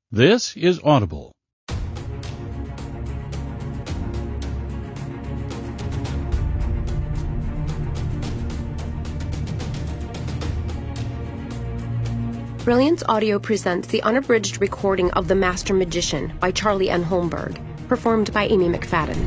This is Audible. Brilliance Audio presents the unabridged recording of The Master Magician by Charlie N. Holmberg, performed by Amy McFadden.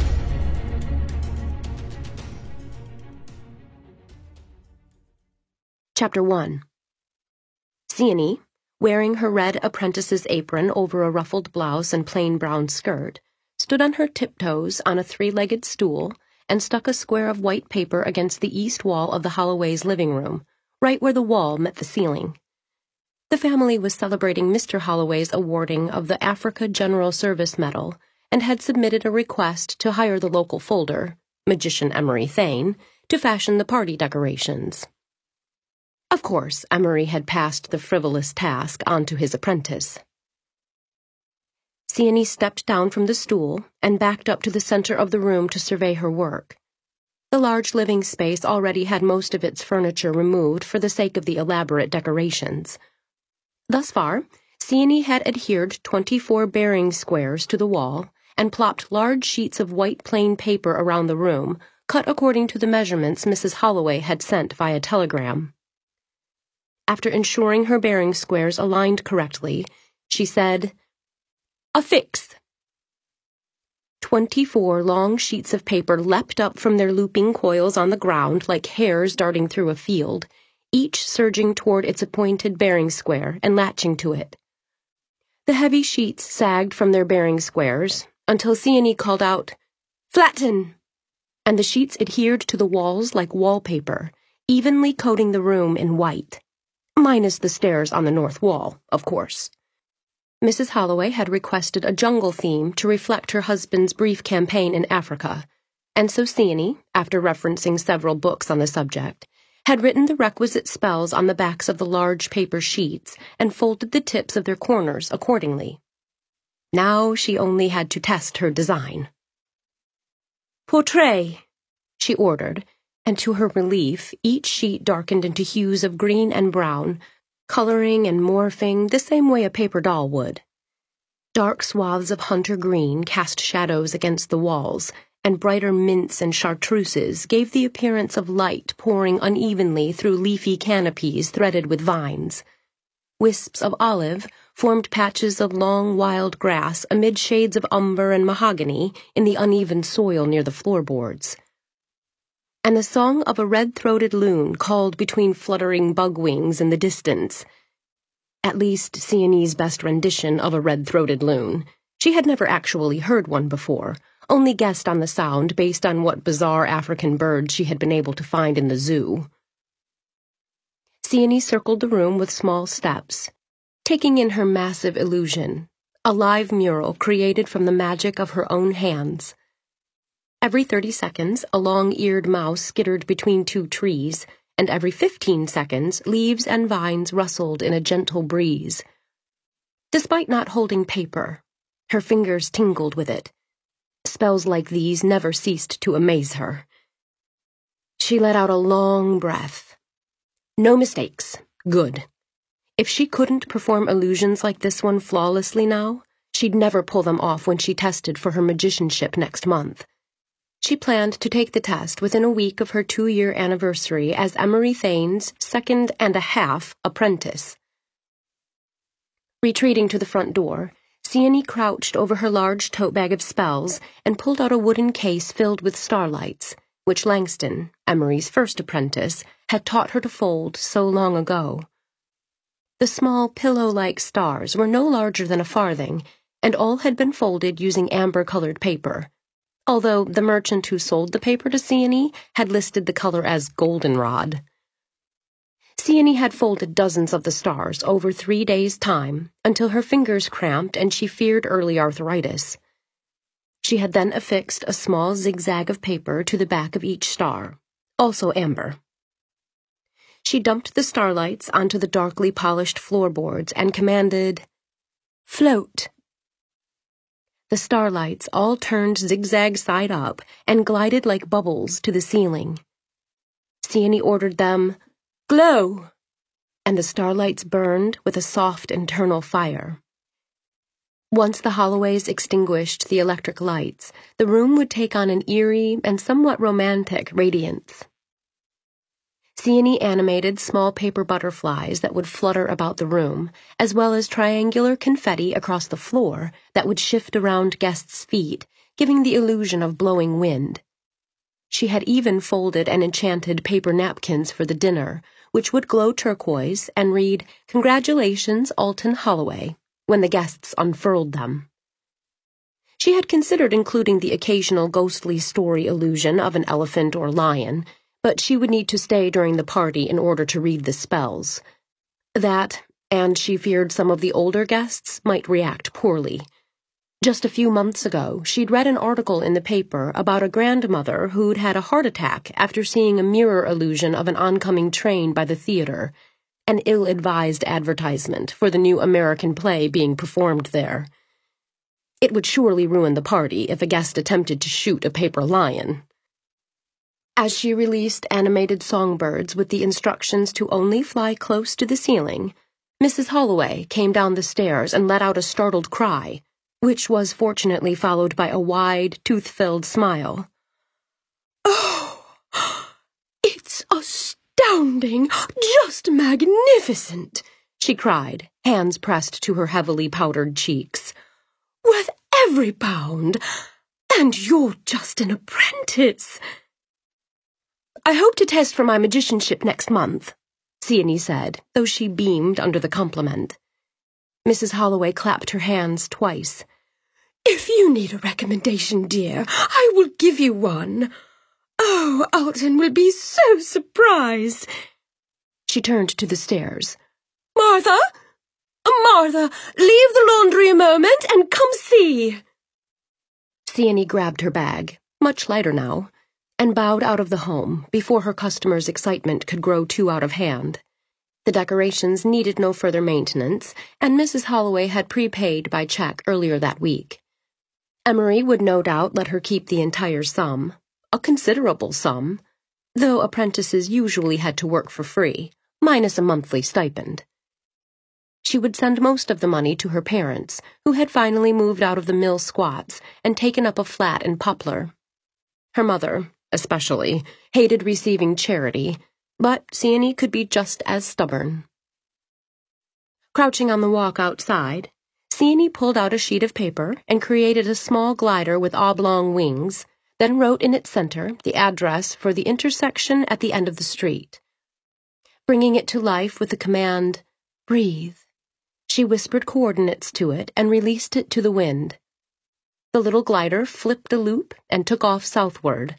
Chapter 1. Sione, wearing her red apprentice's apron over a ruffled blouse and plain brown skirt, stood on her tiptoes on a three-legged stool and stuck a square of white paper against the east wall of the Holloways' living room, right where the wall met the ceiling. The family was celebrating Mr. Holloway's awarding of the Africa General Service Medal and had submitted a request to hire the local folder, magician Emery Thane, to fashion the party decorations. Of course, Emery had passed the frivolous task on to his apprentice. Sione stepped down from the stool and backed up to the center of the room to survey her work. The large living space already had most of its furniture removed for the sake of the elaborate decorations. Thus far, Sione had adhered 24 bearing squares to the wall and plopped large sheets of white plain paper around the room, cut according to the measurements Mrs. Holloway had sent via telegram. After ensuring her bearing squares aligned correctly, she said, "Affix." 24 long sheets of paper leapt up from their looping coils on the ground like hares darting through a field, each surging toward its appointed bearing square and latching to it. The heavy sheets sagged from their bearing squares until Sione called out, "Flatten!" and the sheets adhered to the walls like wallpaper, evenly coating the room in white. Minus the stairs on the north wall, of course. Mrs. Holloway had requested a jungle theme to reflect her husband's brief campaign in Africa, and so Sione, after referencing several books on the subject, had written the requisite spells on the backs of the large paper sheets and folded the tips of their corners accordingly. Now she only had to test her design. "Portrait," she ordered, and to her relief, each sheet darkened into hues of green and brown, coloring and morphing the same way a paper doll would. Dark swaths of hunter green cast shadows against the walls, and brighter mints and chartreuses gave the appearance of light pouring unevenly through leafy canopies threaded with vines. Wisps of olive formed patches of long wild grass amid shades of umber and mahogany in the uneven soil near the floorboards. And the song of a red-throated loon called between fluttering bug wings in the distance. At least Sione's best rendition of a red-throated loon. She had never actually heard one before, only guessed on the sound based on what bizarre African birds she had been able to find in the zoo. Sione circled the room with small steps, taking in her massive illusion, a live mural created from the magic of her own hands. Every 30 seconds, a long-eared mouse skittered between two trees, and every 15 seconds, leaves and vines rustled in a gentle breeze. Despite not holding paper, her fingers tingled with it. Spells like these never ceased to amaze her. She let out a long breath. No mistakes. Good. If she couldn't perform illusions like this one flawlessly now, she'd never pull them off when she tested for her magicianship next month. She planned to take the test within a week of her 2-year anniversary as Emery Thane's second-and-a-half apprentice. Retreating to the front door, Sione crouched over her large tote bag of spells and pulled out a wooden case filled with starlights, which Langston, Emery's first apprentice, had taught her to fold so long ago. The small pillow-like stars were no larger than a farthing, and all had been folded using amber-colored paper, although the merchant who sold the paper to Sione had listed the color as goldenrod. Sione had folded dozens of the stars over 3 days' time until her fingers cramped and she feared early arthritis. She had then affixed a small zigzag of paper to the back of each star, also amber. She dumped the starlights onto the darkly polished floorboards and commanded, "Float." The starlights all turned zigzag side up and glided like bubbles to the ceiling. Sione ordered them, "Glow!" and the starlights burned with a soft internal fire. Once the Holloways extinguished the electric lights, the room would take on an eerie and somewhat romantic radiance. Sienny animated small paper butterflies that would flutter about the room, as well as triangular confetti across the floor that would shift around guests' feet, giving the illusion of blowing wind. She had even folded and enchanted paper napkins for the dinner, which would glow turquoise and read, "Congratulations, Alton Holloway," when the guests unfurled them. She had considered including the occasional ghostly story illusion of an elephant or lion, but she would need to stay during the party in order to read the spells. That, and she feared some of the older guests might react poorly. Just a few months ago, she'd read an article in the paper about a grandmother who'd had a heart attack after seeing a mirror illusion of an oncoming train by the theater, an ill-advised advertisement for the new American play being performed there. It would surely ruin the party if a guest attempted to shoot a paper lion. As she released animated songbirds with the instructions to only fly close to the ceiling, Mrs. Holloway came down the stairs and let out a startled cry, which was fortunately followed by a wide, tooth-filled smile. "Oh, it's astounding, just magnificent," she cried, hands pressed to her heavily powdered cheeks. "Worth every pound, and you're just an apprentice." "I hope to test for my magicianship next month," Sienny said, though she beamed under the compliment. Mrs. Holloway clapped her hands twice. "If you need a recommendation, dear, I will give you one. Oh, Alton will be so surprised." She turned to the stairs. "Martha! Martha, leave the laundry a moment and come see." Sienny grabbed her bag, much lighter now, and bowed out of the home before her customer's excitement could grow too out of hand. The decorations needed no further maintenance, and Mrs. Holloway had prepaid by check earlier that week. Emery would no doubt let her keep the entire sum, a considerable sum, though apprentices usually had to work for free, minus a monthly stipend. She would send most of the money to her parents, who had finally moved out of the mill squats and taken up a flat in Poplar. Her mother, especially, hated receiving charity, but Sienny could be just as stubborn. Crouching on the walk outside, Sienny pulled out a sheet of paper and created a small glider with oblong wings, then wrote in its center the address for the intersection at the end of the street. Bringing it to life with the command, "Breathe," she whispered coordinates to it and released it to the wind. The little glider flipped a loop and took off southward.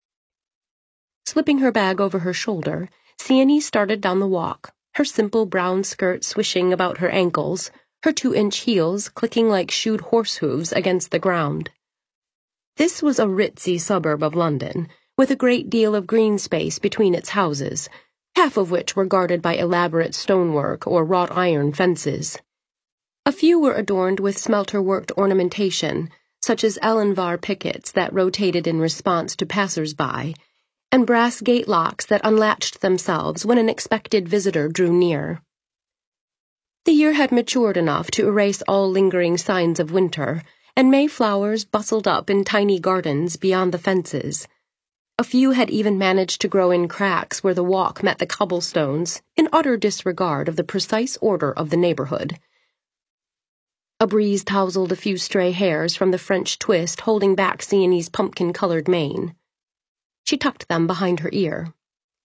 Slipping her bag over her shoulder, Sienny started down the walk, her simple brown skirt swishing about her ankles, her 2-inch heels clicking like shoed horse hooves against the ground. This was a ritzy suburb of London, with a great deal of green space between its houses, half of which were guarded by elaborate stonework or wrought iron fences. A few were adorned with smelter-worked ornamentation, such as Ellenvar pickets that rotated in response to passers-by, and brass gate locks that unlatched themselves when an expected visitor drew near. The year had matured enough to erase all lingering signs of winter, and Mayflowers bustled up in tiny gardens beyond the fences. A few had even managed to grow in cracks where the walk met the cobblestones, in utter disregard of the precise order of the neighborhood. A breeze tousled a few stray hairs from the French twist holding back Sienny's pumpkin-colored mane. She tucked them behind her ear.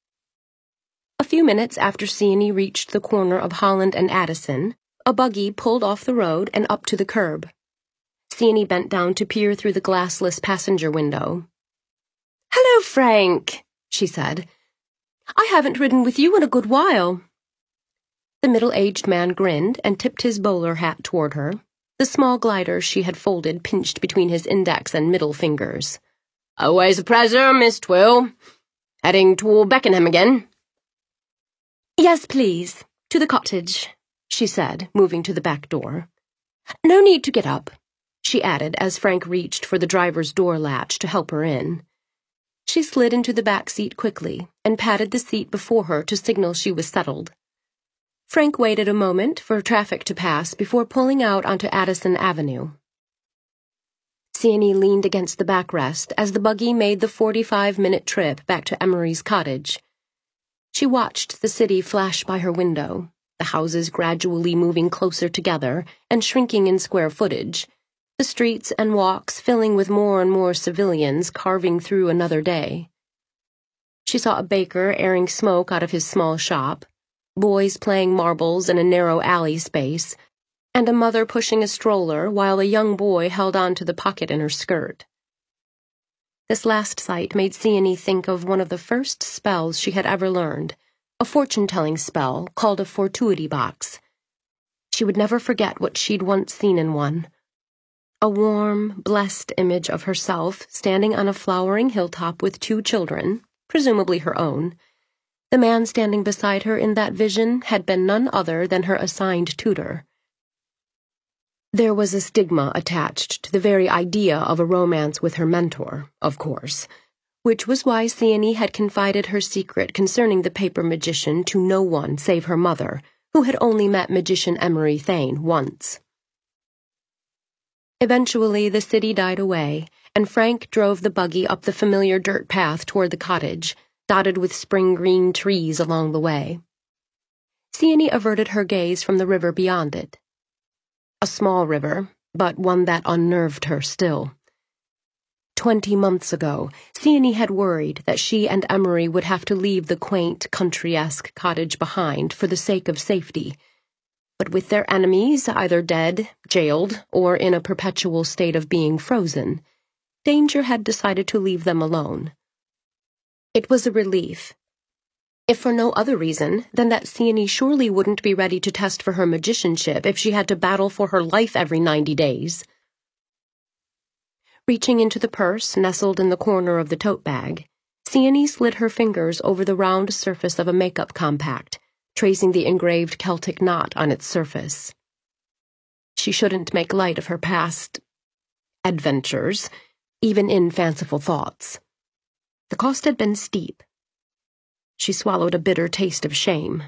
A few minutes after Sienny reached the corner of Holland and Addison, a buggy pulled off the road and up to the curb. Sienny bent down to peer through the glassless passenger window. "Hello, Frank," she said. "I haven't ridden with you in a good while." The middle-aged man grinned and tipped his bowler hat toward her, the small glider she had folded pinched between his index and middle fingers. "Always a pleasure, Miss Twill. Heading toward Beckenham again?" "Yes, please. To the cottage," she said, moving to the back door. "No need to get up," she added as Frank reached for the driver's door latch to help her in. She slid into the back seat quickly and patted the seat before her to signal she was settled. Frank waited a moment for traffic to pass before pulling out onto Addison Avenue. Sienny leaned against the backrest as the buggy made the 45-minute trip back to Emery's cottage. She watched the city flash by her window, the houses gradually moving closer together and shrinking in square footage, the streets and walks filling with more and more civilians carving through another day. She saw a baker airing smoke out of his small shop, boys playing marbles in a narrow alley space, and a mother pushing a stroller while a young boy held on to the pocket in her skirt. This last sight made Sienny think of one of the first spells she had ever learned, a fortune-telling spell called a fortuity box. She would never forget what she'd once seen in one. A warm, blessed image of herself standing on a flowering hilltop with 2 children, presumably her own. The man standing beside her in that vision had been none other than her assigned tutor. There was a stigma attached to the very idea of a romance with her mentor, of course, which was why Sienny had confided her secret concerning the paper magician to no one save her mother, who had only met magician Emery Thane once. Eventually, the city died away, and Frank drove the buggy up the familiar dirt path toward the cottage, dotted with spring-green trees along the way. Sienny averted her gaze from the river beyond it. A small river, but one that unnerved her still. 20 months ago, Sienny had worried that she and Emery would have to leave the quaint, country-esque cottage behind for the sake of safety. But with their enemies either dead, jailed, or in a perpetual state of being frozen, danger had decided to leave them alone. It was a relief, if for no other reason than that Sienny surely wouldn't be ready to test for her magicianship if she had to battle for her life every 90 days. Reaching into the purse nestled in the corner of the tote bag, Sienny slid her fingers over the round surface of a makeup compact, tracing the engraved Celtic knot on its surface. She shouldn't make light of her past adventures, even in fanciful thoughts. The cost had been steep. She swallowed a bitter taste of shame.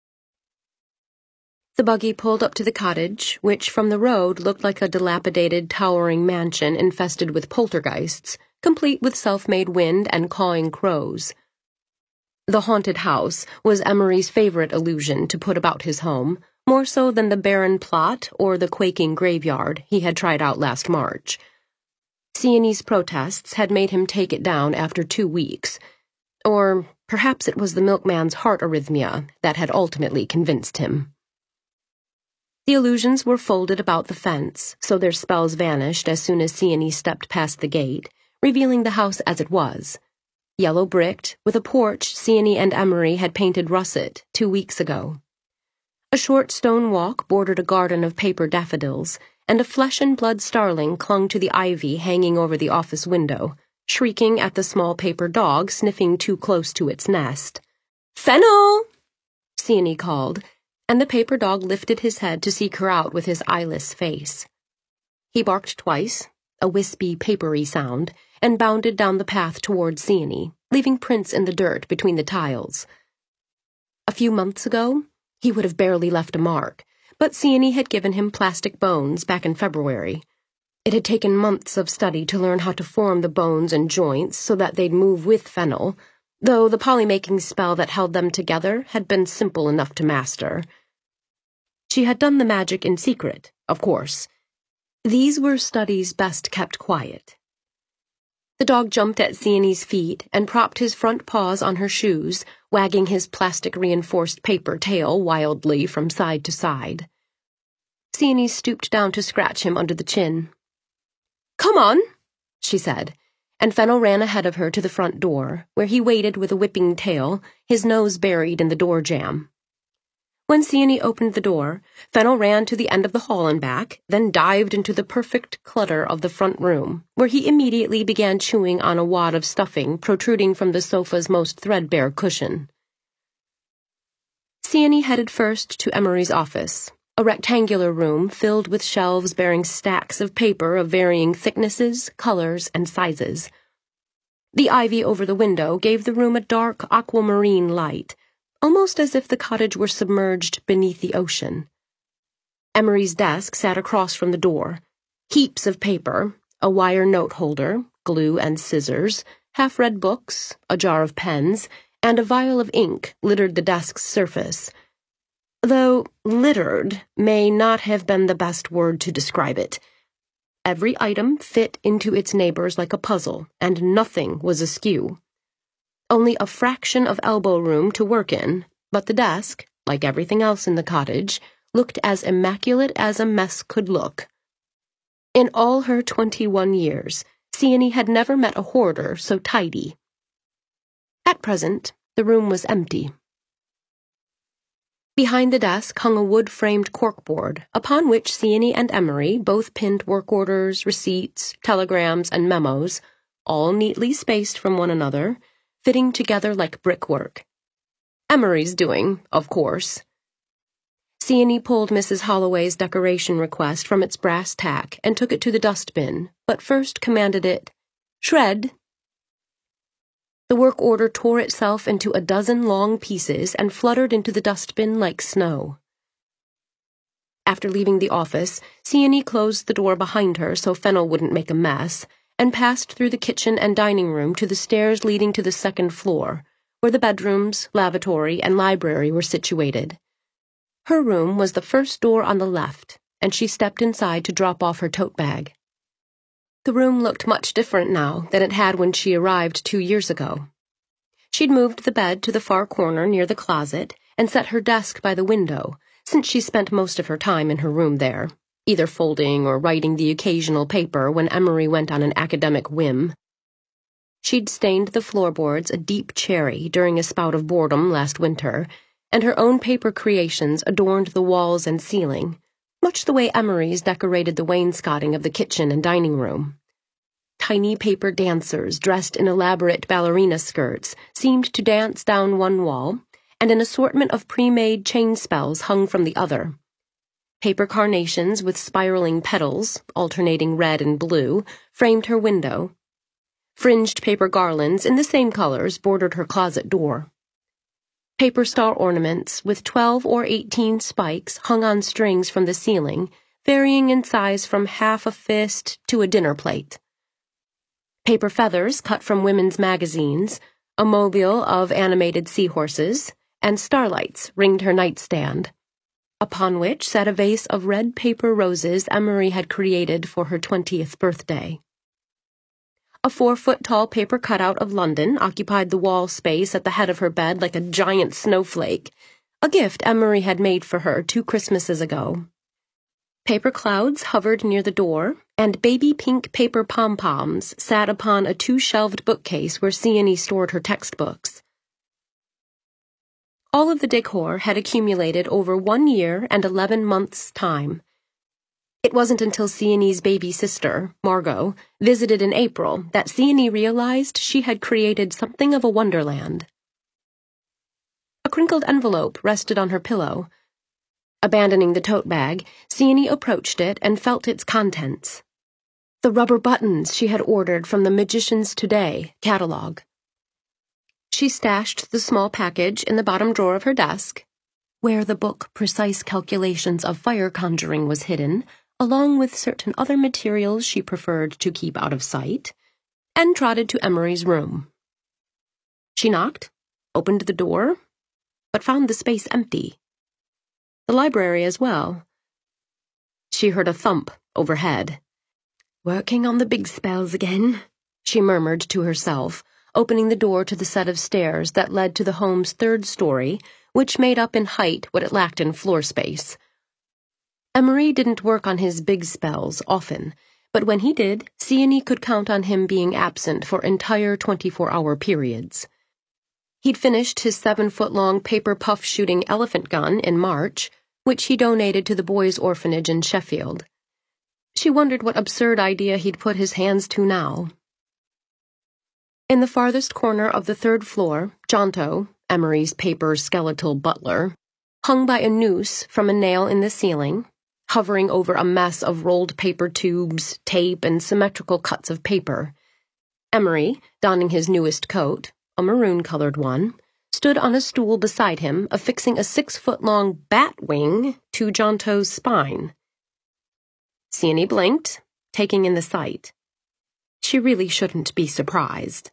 The buggy pulled up to the cottage, which from the road looked like a dilapidated, towering mansion infested with poltergeists, complete with self-made wind and cawing crows. The haunted house was Emery's favorite illusion to put about his home, more so than the barren plot or the quaking graveyard he had tried out last March. Sienny's protests had made him take it down after 2 weeks, or perhaps it was the milkman's heart arrhythmia that had ultimately convinced him. The illusions were folded about the fence, so their spells vanished as soon as Sienny stepped past the gate, revealing the house as it was. Yellow-bricked, with a porch Sienny and Emery had painted russet 2 weeks ago. A short stone walk bordered a garden of paper daffodils, and a flesh-and-blood starling clung to the ivy hanging over the office window, shrieking at the small paper dog sniffing too close to its nest. "Fennel!" Sienny called, and the paper dog lifted his head to seek her out with his eyeless face. He barked twice, a wispy, papery sound, and bounded down the path toward Sienny, leaving prints in the dirt between the tiles. A few months ago, he would have barely left a mark, but Sienny had given him plastic bones back in February. It had taken months of study to learn how to form the bones and joints so that they'd move with Fennel, though the polymaking spell that held them together had been simple enough to master. She had done the magic in secret, of course. These were studies best kept quiet. The dog jumped at Sienny's feet and propped his front paws on her shoes, wagging his plastic-reinforced paper tail wildly from side to side. Sienny stooped down to scratch him under the chin. "Come on," she said, and Fennel ran ahead of her to the front door, where he waited with a whipping tail, his nose buried in the door jamb. When Sienny opened the door, Fennel ran to the end of the hall and back, then dived into the perfect clutter of the front room, where he immediately began chewing on a wad of stuffing protruding from the sofa's most threadbare cushion. Sienny headed first to Emery's office, a rectangular room filled with shelves bearing stacks of paper of varying thicknesses, colors, and sizes. The ivy over the window gave the room a dark aquamarine light, almost as if the cottage were submerged beneath the ocean. Emery's desk sat across from the door. Heaps of paper, a wire note holder, glue and scissors, half-read books, a jar of pens, and a vial of ink littered the desk's surface. Though littered may not have been the best word to describe it. Every item fit into its neighbors like a puzzle, and nothing was askew. Only a fraction of elbow room to work in, but the desk, like everything else in the cottage, looked as immaculate as a mess could look. In all her 21 years, Sienny had never met a hoarder so tidy. At present, the room was empty. Behind the desk hung a wood-framed corkboard, upon which Sienny and Emery both pinned work orders, receipts, telegrams, and memos, all neatly spaced from one another, fitting together like brickwork. Emery's doing, of course. Sienny pulled Mrs. Holloway's decoration request from its brass tack and took it to the dustbin, but first commanded it, "Shred." The work order tore itself into a dozen long pieces and fluttered into the dustbin like snow. After leaving the office, Sienny closed the door behind her so Fennel wouldn't make a mess, and passed through the kitchen and dining room to the stairs leading to the second floor, where the bedrooms, lavatory, and library were situated. Her room was the first door on the left, and she stepped inside to drop off her tote bag. The room looked much different now than it had when she arrived 2 years ago. She'd moved the bed to the far corner near the closet and set her desk by the window, since she spent most of her time in her room there, either folding or writing the occasional paper when Emery went on an academic whim. She'd stained the floorboards a deep cherry during a spout of boredom last winter, and her own paper creations adorned the walls and ceiling, much the way Emery's decorated the wainscoting of the kitchen and dining room. Tiny paper dancers dressed in elaborate ballerina skirts seemed to dance down one wall, and an assortment of pre-made chain spells hung from the other. Paper carnations with spiraling petals, alternating red and blue, framed her window. Fringed paper garlands in the same colors bordered her closet door. Paper star ornaments with 12 or 18 spikes hung on strings from the ceiling, varying in size from half a fist to a dinner plate. Paper feathers cut from women's magazines, a mobile of animated seahorses, and starlights ringed her nightstand, upon which sat a vase of red paper roses Emery had created for her 20th birthday. A 4-foot-tall paper cutout of London occupied the wall space at the head of her bed like a giant snowflake, a gift Emery had made for her 2 Christmases ago. Paper clouds hovered near the door, and baby pink paper pom-poms sat upon a 2-shelved bookcase where Sienny stored her textbooks. All of the decor had accumulated over 1 year and 11 months' time. It wasn't until Sienny's baby sister, Margot, visited in April that Sienny realized she had created something of a wonderland. A crinkled envelope rested on her pillow. Abandoning the tote bag, Sienny approached it and felt its contents. The rubber buttons she had ordered from the Magician's Today catalog. She stashed the small package in the bottom drawer of her desk, where the book Precise Calculations of Fire Conjuring was hidden, along with certain other materials she preferred to keep out of sight, and trotted to Emery's room. She knocked, opened the door, but found the space empty. The library as well. She heard a thump overhead. "Working on the big spells again," she murmured to herself, opening the door to the set of stairs that led to the home's 3rd story, which made up in height what it lacked in floor space. Emery didn't work on his big spells often, but when he did, Sienny could count on him being absent for entire 24-hour periods. He'd finished his 7-foot-long paper puff shooting elephant gun in March, which he donated to the boys' orphanage in Sheffield. She wondered what absurd idea he'd put his hands to now. In the farthest corner of the 3rd floor, Jonto, Emery's paper skeletal butler, hung by a noose from a nail in the ceiling, hovering over a mess of rolled paper tubes, tape, and symmetrical cuts of paper. Emery, donning his newest coat, a maroon-colored one, stood on a stool beside him, affixing a 6-foot-long bat wing to Jonto's spine. Sienny blinked, taking in the sight. She really shouldn't be surprised.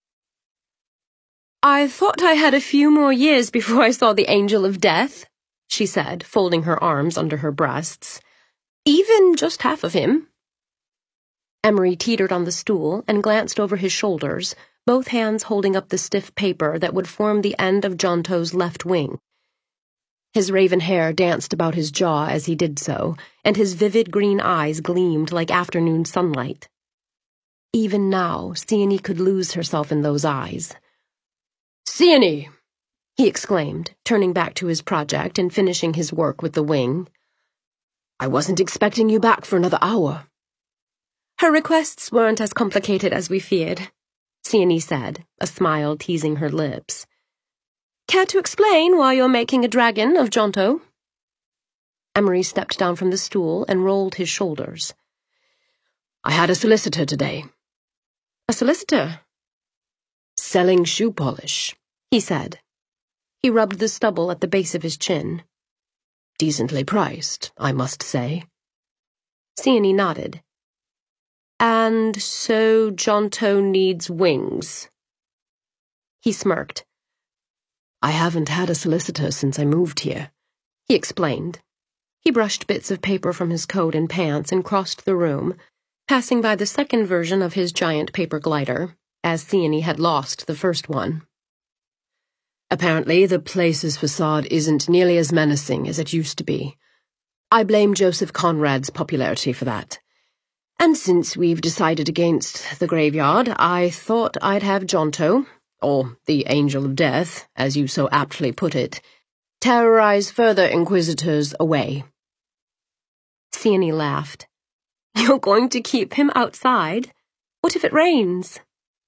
"I thought I had a few more years before I saw the angel of death," she said, folding her arms under her breasts. "Even just half of him." Emery teetered on the stool and glanced over his shoulders, both hands holding up the stiff paper that would form the end of Jonto's left wing. His raven hair danced about his jaw as he did so, and his vivid green eyes gleamed like afternoon sunlight. Even now, Sienny could lose herself in those eyes. "Sienny!" he exclaimed, turning back to his project and finishing his work with the wing. "I wasn't expecting you back for another hour." "Her requests weren't as complicated as we feared," Sienny said, a smile teasing her lips. "Care to explain why you're making a dragon of Jonto?" Emery stepped down from the stool and rolled his shoulders. "I had a solicitor today." "A solicitor?" "Selling shoe polish," he said. He rubbed the stubble at the base of his chin. "Decently priced, I must say." Sienny nodded. "And so Jonto needs wings." He smirked. "I haven't had a solicitor since I moved here," he explained. He brushed bits of paper from his coat and pants and crossed the room, passing by the second version of his giant paper glider, as Sienny had lost the first one. "Apparently, the place's facade isn't nearly as menacing as it used to be. I blame Joseph Conrad's popularity for that. And since we've decided against the graveyard, I thought I'd have Jonto, or the Angel of Death, as you so aptly put it, terrorize further inquisitors away." Sienny laughed. "You're going to keep him outside? What if it rains?"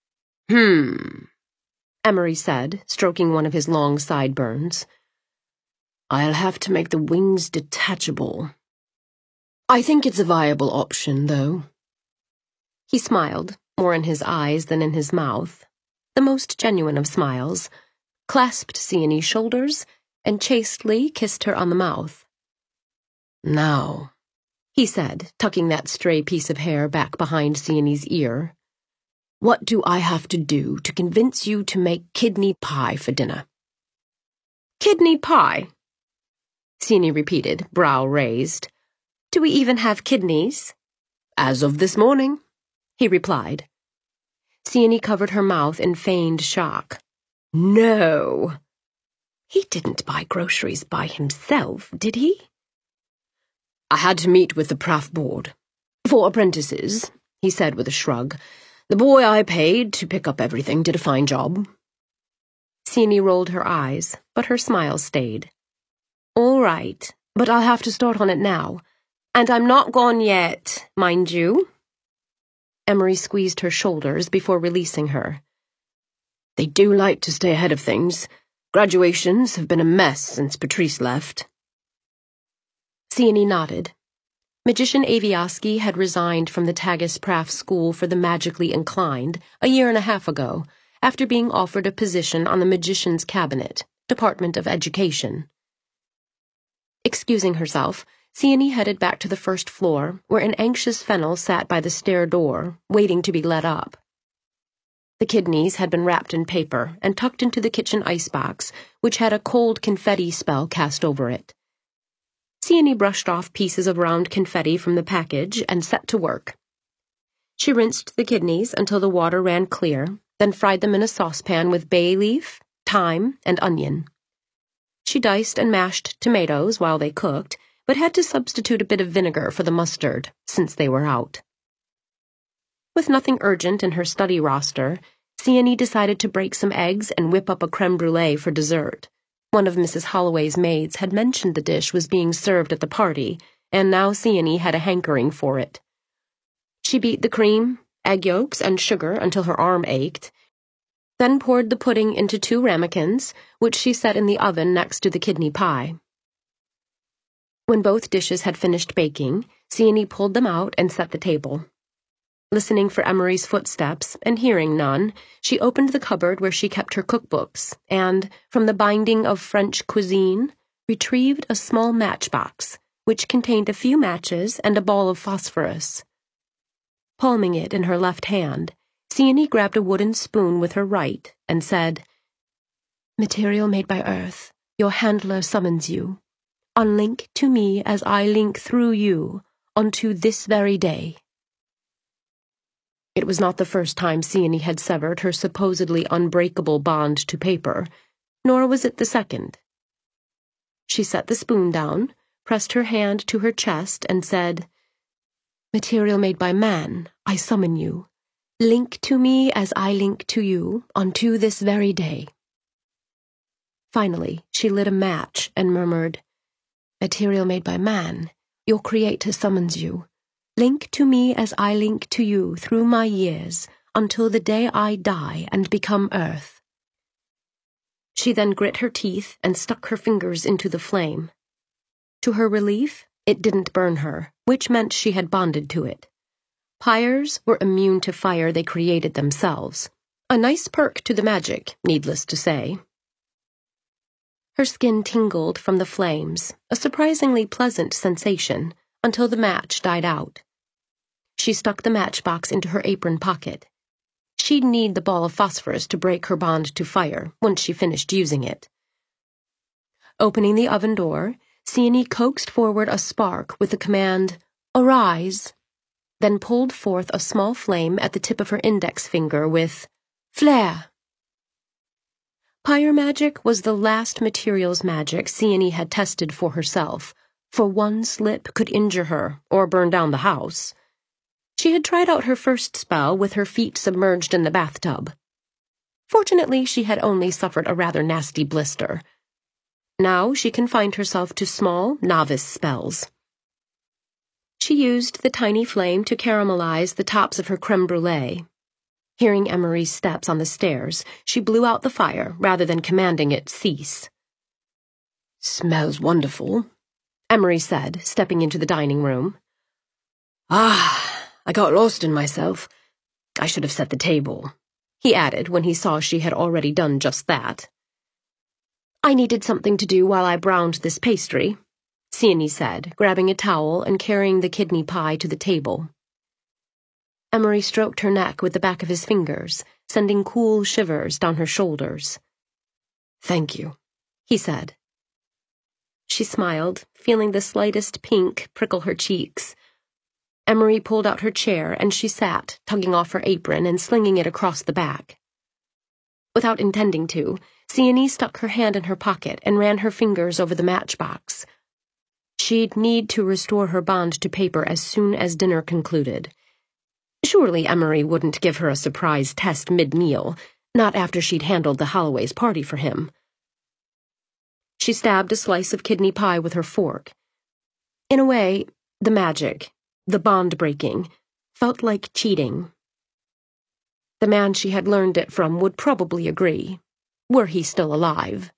Emery said, stroking one of his long sideburns. "I'll have to make the wings detachable. I think it's a viable option, though." He smiled, more in his eyes than in his mouth, the most genuine of smiles, clasped Sienny's shoulders, and chastely kissed her on the mouth. "Now," he said, tucking that stray piece of hair back behind Sienny's ear, "what do I have to do to convince you to make kidney pie for dinner?" "Kidney pie?" Sienny repeated, brow raised. "Do we even have kidneys?" "As of this morning," he replied. Sienny covered her mouth in feigned shock. "No! He didn't buy groceries by himself, did he?" "I had to meet with the Praff board. For apprentices," he said with a shrug. "The boy I paid to pick up everything did a fine job." Sienny rolled her eyes, but her smile stayed. "All right, but I'll have to start on it now. And I'm not gone yet, mind you." Emery squeezed her shoulders before releasing her. "They do like to stay ahead of things. Graduations have been a mess since Patrice left." Sienny nodded. Magician Avioski had resigned from the Tagus Praff School for the Magically Inclined a year and a half ago, after being offered a position on the Magician's Cabinet, Department of Education. Excusing herself, Sienny headed back to the first floor, where an anxious Fennel sat by the stair door, waiting to be let up. The kidneys had been wrapped in paper and tucked into the kitchen icebox, which had a cold confetti spell cast over it. Sienny brushed off pieces of round confetti from the package and set to work. She rinsed the kidneys until the water ran clear, then fried them in a saucepan with bay leaf, thyme, and onion. She diced and mashed tomatoes while they cooked, but had to substitute a bit of vinegar for the mustard, since they were out. With nothing urgent in her study roster, Sienny decided to break some eggs and whip up a creme brulee for dessert. One of Mrs. Holloway's maids had mentioned the dish was being served at the party, and now Sienny had a hankering for it. She beat the cream, egg yolks, and sugar until her arm ached, then poured the pudding into 2 ramekins, which she set in the oven next to the kidney pie. When both dishes had finished baking, Sienny pulled them out and set the table. Listening for Emery's footsteps and hearing none, she opened the cupboard where she kept her cookbooks and, from the binding of French cuisine, retrieved a small matchbox, which contained a few matches and a ball of phosphorus. Palming it in her left hand, Sienny grabbed a wooden spoon with her right and said, "Material made by earth, your handler summons you. Unlink to me as I link through you unto this very day." It was not the first time Sienny had severed her supposedly unbreakable bond to paper, nor was it the second. She set the spoon down, pressed her hand to her chest, and said, "Material made by man, I summon you. Link to me as I link to you unto this very day." Finally, she lit a match and murmured, "Material made by man, your Creator summons you. Link to me as I link to you through my years, until the day I die and become earth." She then grit her teeth and stuck her fingers into the flame. To her relief, it didn't burn her, which meant she had bonded to it. Pyres were immune to fire they created themselves. A nice perk to the magic, needless to say. Her skin tingled from the flames, a surprisingly pleasant sensation, until the match died out. She stuck the matchbox into her apron pocket. She'd need the ball of phosphorus to break her bond to fire once she finished using it. Opening the oven door, Sienny coaxed forward a spark with the command, "Arise," then pulled forth a small flame at the tip of her index finger with, "Flare." Pyre magic was the last materials magic Sienny had tested for herself, for one slip could injure her or burn down the house. She had tried out her first spell with her feet submerged in the bathtub. Fortunately, she had only suffered a rather nasty blister. Now she confined herself to small, novice spells. She used the tiny flame to caramelize the tops of her creme brulee. Hearing Emery's steps on the stairs, she blew out the fire rather than commanding it cease. "Smells wonderful," Emery said, stepping into the dining room. I got lost in myself. I should have set the table," he added when he saw she had already done just that. "I needed something to do while I browned this pastry," Sienny said, grabbing a towel and carrying the kidney pie to the table. Emery stroked her neck with the back of his fingers, sending cool shivers down her shoulders. "Thank you," he said. She smiled, feeling the slightest pink prickle her cheeks. Emery pulled out her chair and she sat, tugging off her apron and slinging it across the back. Without intending to, Sienny stuck her hand in her pocket and ran her fingers over the matchbox. She'd need to restore her bond to paper as soon as dinner concluded. Surely Emery wouldn't give her a surprise test mid-meal, not after she'd handled the Holloway's party for him. She stabbed a slice of kidney pie with her fork. In a way, the magic, the bond-breaking, felt like cheating. The man she had learned it from would probably agree, were he still alive.